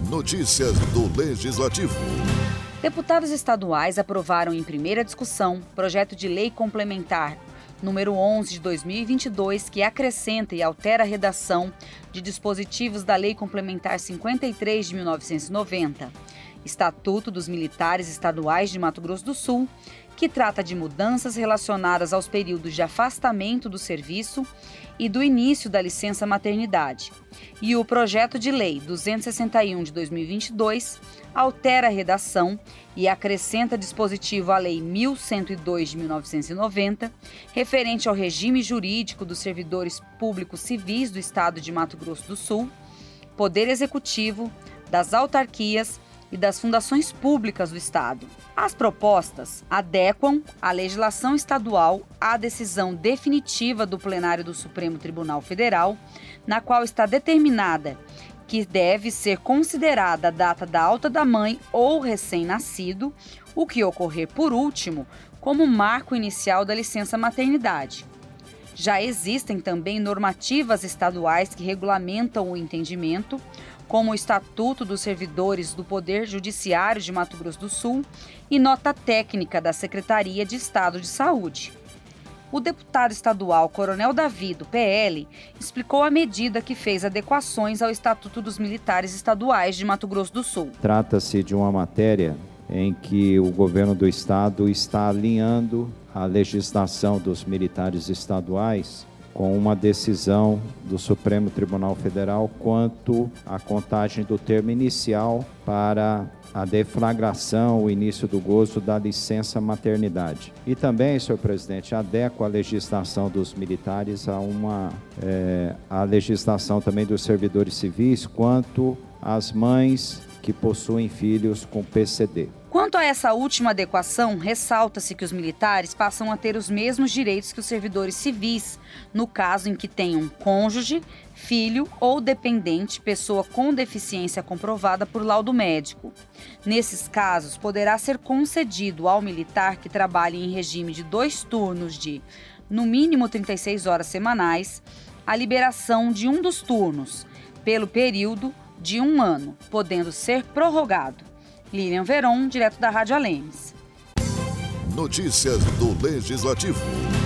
Notícias do Legislativo. Deputados estaduais aprovaram em primeira discussão projeto de lei complementar número 11 de 2022, que acrescenta e altera a redação de dispositivos da Lei Complementar 53 de 1990, Estatuto dos Militares Estaduais de Mato Grosso do Sul, que trata de mudanças relacionadas aos períodos de afastamento do serviço e do início da licença maternidade. E o projeto de lei 261 de 2022 altera a redação e acrescenta dispositivo à Lei 1102 de 1990, referente ao regime jurídico dos servidores públicos civis do Estado de Mato Grosso do Sul, Poder Executivo, das autarquias e das fundações públicas do Estado. As propostas adequam a legislação estadual à decisão definitiva do plenário do Supremo Tribunal Federal, na qual está determinada que deve ser considerada a data da alta da mãe ou recém-nascido, o que ocorrer por último, como marco inicial da licença maternidade. Já existem também normativas estaduais que regulamentam o entendimento, como o Estatuto dos Servidores do Poder Judiciário de Mato Grosso do Sul e nota técnica da Secretaria de Estado de Saúde. O deputado estadual Coronel Davi, do PL, explicou a medida que fez adequações ao Estatuto dos Militares Estaduais de Mato Grosso do Sul. Trata-se de uma matéria em que o governo do estado está alinhando a legislação dos militares estaduais com uma decisão do Supremo Tribunal Federal quanto à contagem do termo inicial para a deflagração, o início do gozo da licença maternidade. E também, senhor presidente, adequa a legislação dos militares a legislação também dos servidores civis quanto às mães que possuem filhos com PCD. Quanto a essa última adequação, ressalta-se que os militares passam a ter os mesmos direitos que os servidores civis, no caso em que tenham cônjuge, filho ou dependente, pessoa com deficiência comprovada por laudo médico. Nesses casos, poderá ser concedido ao militar que trabalhe em regime de 2 turnos de, no mínimo, 36 horas semanais, a liberação de um dos turnos, pelo período de 1 ano, podendo ser prorrogado. Lilian Veron, direto da Rádio Alemes. Notícias do Legislativo.